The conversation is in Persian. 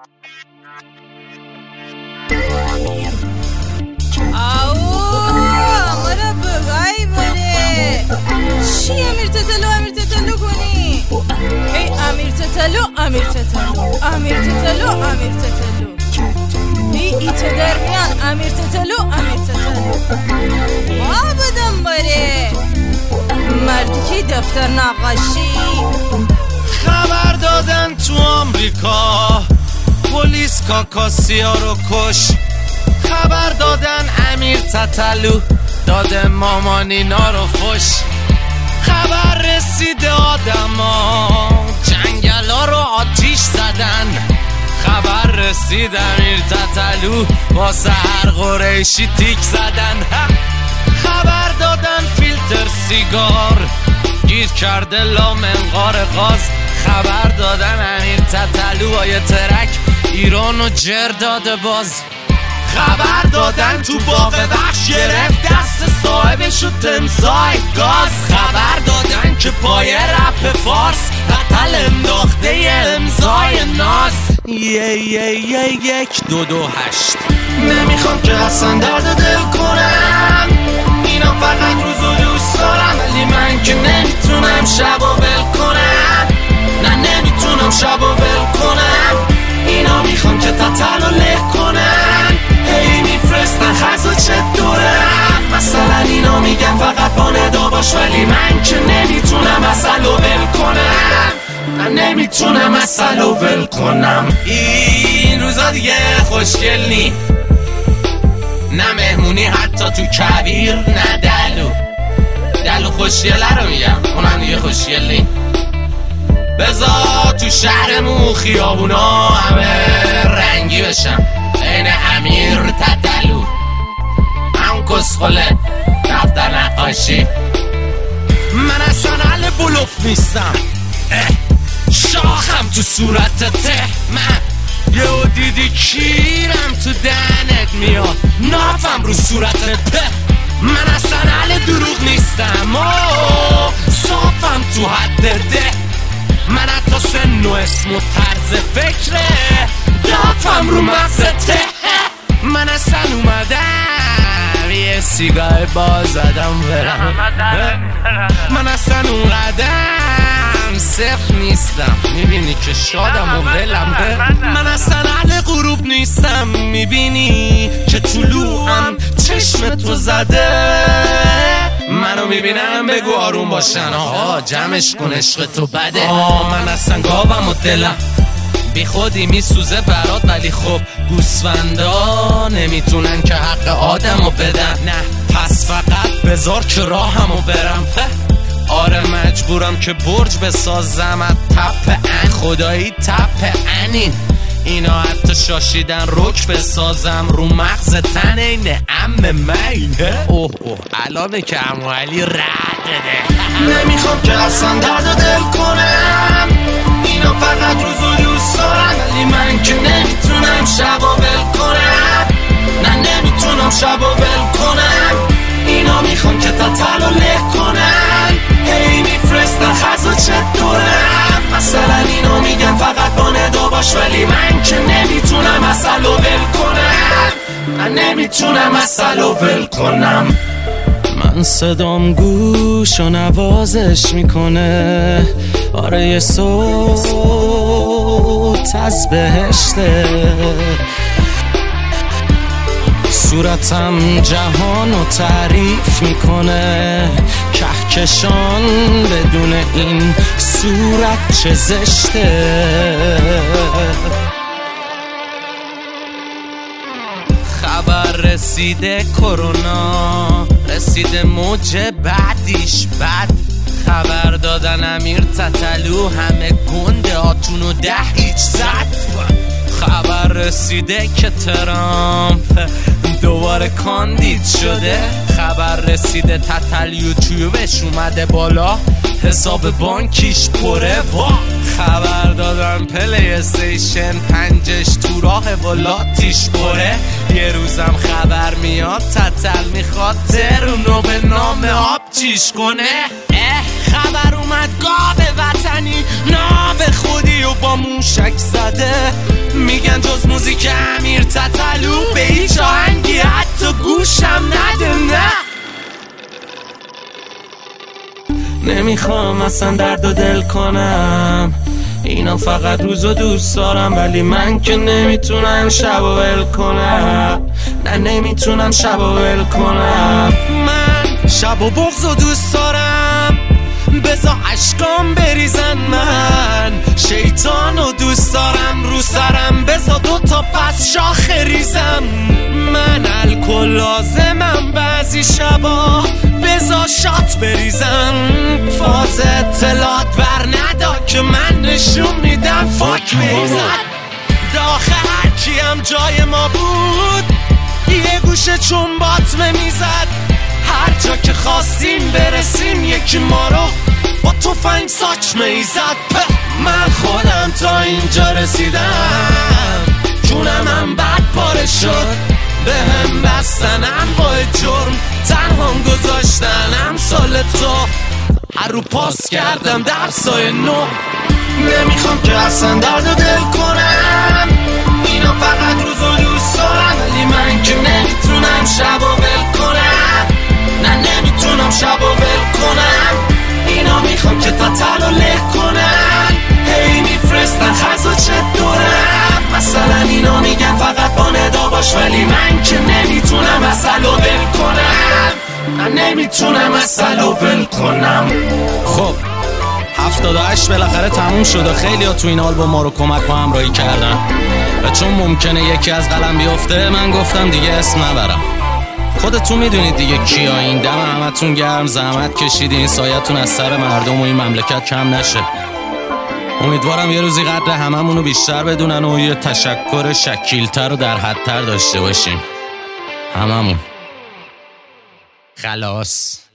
چی امیر تتلو کنی؟ ای امیر تتلو ای ایت در میان امیر تتلو بدم باره مردی که دفتر نقاشی خبر دادن تو آمریکا پلیس کاکاسیا رو کش. خبر دادن امیر تتلو داده مامانینا رو فش. خبر رسید آدما جنگلا رو آتیش زدن. خبر رسید امیر تتلو واسه هر قریشی تیک زدن. خبر دادن فیلتر سیگار گیر کرده لا منقار غاز. خبر دادن امیر تتلو با یه ترک ایرانو جر داده باز. خبر دادن تو باغ وحش گرفت دست صاحبشو تمساح گاز. خبر دادن که پای رپ فارس قتل انداخته امضای ناز. 1-2-2-8 نمیخوام که اصلا درد دل کنم. اینا فقط روزو دوست دارم ولی من که نمیتونم شبو ول کنم. نه نمیتونم شبو ول کنم. اینا میخوام که تتلو له کنم. هی میفرستن خزو چطورم. مثلا اینا میگن فقط با ندا باش ولی من که نمیتونم اصلو ول کنم. من نمیتونم اصلو ول کنم. این روزا دیگه خوشگل نی، نه مهمونی حتی تو کویر، نه دلو خوشگله رو میگم اونم دیگه خوشگل نی. بذار تو شهرمون خیابونا همه رنگی بشم این امیر تتلو هم کسخله دفتر نقاشی. من اصلا اهل بلوف نیستم، شاخم تو صورتته. من یهو دیدی کیرم تو دهنت میاد نافم رو صورتت. من اصلا اهل دروغ نیستم صافم تو حد ده. من حتی سن و اسم و طرز فکره دافم رو مغزته. من اصلا اومدم یه سیگار باز زدم برم. من اصلا اونقدم صفر نیستم میبینی که شادم و ولم. من اصلا اهل غروب نیستم میبینی که طلوعم چشم تو زده. منو میبینم بگو آروم باشن آقا جمعش کن عشق تو بده. من اصلا گاوم و دلم بی خودی میسوزه برات ولی خب گوسفندا نمیتونن که حق آدمو بدن. نه پس فقط بذار که راهمو برم. آره مجبورم که برج بسازم از تپ ان. خدایی تپ انین اینا حتی شاشیدن رک بسازم رو مغز تن این ام مینه. اوه الانه که عمو علی رد ده. نمیخوام که اصلا درد دل کنم. اینا فقط روزو دوست دارم ولی من که نمیتونم شبو ول کنم. نه نمیتونم شبو ول کنم. اینا میخوام که تتلو له کنن. هی میفرستن خزو چطورم. مثلا اینا میگن فقط با ندا باش ولی من که نمیتونم اصلو ول کنم. من نمیتونم اصلو ول کنم. من صدام گوش و نوازش میکنه. آره یه صوت از بهشته. صورتم جهانو تعریف میکنه. کهکشان بدون این صورت چه زشته. خبر رسیده کرونا رسیده موج بعدیش بد. خبر دادن امیر تتلو همه گنده هاتونو 10 هیچ زد. خبر رسیده که ترامپ دوباره کاندید شده. خبر رسیده تتل یوتیوبش اومده بالا حساب بانکیش پره. خبر دادن پلی استیشن 5 تو راه ولاتیش پره. یه روزم خبر میاد تتل میخواد ترونو به نام آب چیش کنه. خبر اومد گاو وطنی ناب خودی و با موشک زده. میگه میگن جز موزیک امیر تتلو به هیچ آهنگی حتی گوشم نده. نه نمیخوام اصلا درد و دل کنم، اینا فقط روزو دوست دارم، ولی من که نمیتونم شب و ول کنم. نه نمیتونم شب و ول کنم. من شب و بغضو دوست دارم، بذار عشقام بریزن. من شیطانو دوست دارم، رو سرم بذار 2 تا پس شاخ ریزم. من الکل لازمم بعضی شبا، بذار شات بریزم. فاز اطلاعات بر ندا که من نشون میدم فاک بریزم. داخل هرکی هم جای ما بود، یه گوشه چون باطمه میزد. هر جا که خواستیم برسیم یکی ما رو با تفنگ ساچمه ایزد. من خودم تا اینجا رسیدم، جونم هم بد پاره شد، به هم بستنم با جرم، تنهام گذاشتنم سال تو. هر رو پاس کردم درسای نو، نمیخوام که اصلا درد و دل کنم. اینا فقط روزو دوست دارم، ولی من که نمیتونم شب و ول کنم. نه نمیتونم شب و ول کنم. اینا میخوام که تتلو له کنن، هی میفرستن خزو چطورم. مثلا اینا میگن فقط با ندا باش، ولی من که نمیتونم اصل و ول کنم. من نمیتونم اصل و ول کنم. خب 78 بالاخره تموم شد و خیلی ها تو این آلبوم ما رو کمک و همراهی کردن و چون ممکنه یکی از قلم بیفته من گفتم دیگه اسم نبرم. خودتون میدونید دیگه کیا. این دم همتون گرم، زحمت کشیدین، سایتون از سر مردم و این مملکت کم نشه. امیدوارم یه روزی قدر هممونو بیشتر بدونن و یه تشکر شکیلتر و در حدتر داشته باشیم هممون. خلاص.